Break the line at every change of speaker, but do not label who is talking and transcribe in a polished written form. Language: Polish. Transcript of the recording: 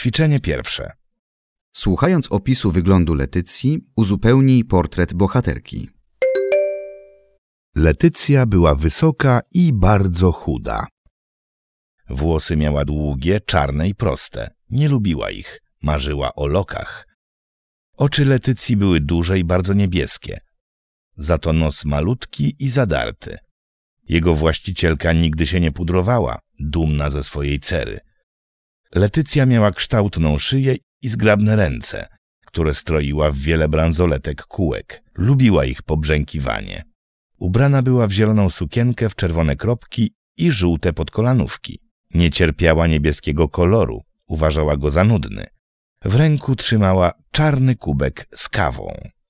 Ćwiczenie pierwsze.
Słuchając opisu wyglądu Letycji, uzupełnij portret bohaterki.
Letycja była wysoka i bardzo chuda.
Włosy miała długie, czarne i proste. Nie lubiła ich. Marzyła o lokach. Oczy Letycji były duże i bardzo niebieskie. Za to nos malutki i zadarty. Jego właścicielka nigdy się nie pudrowała, dumna ze swojej cery. Letycja miała kształtną szyję i zgrabne ręce, które stroiła w wiele bransoletek kółek. Lubiła ich pobrzękiwanie. Ubrana była w zieloną sukienkę w czerwone kropki i żółte podkolanówki. Nie cierpiała niebieskiego koloru, uważała go za nudny. W ręku trzymała czarny kubek z kawą.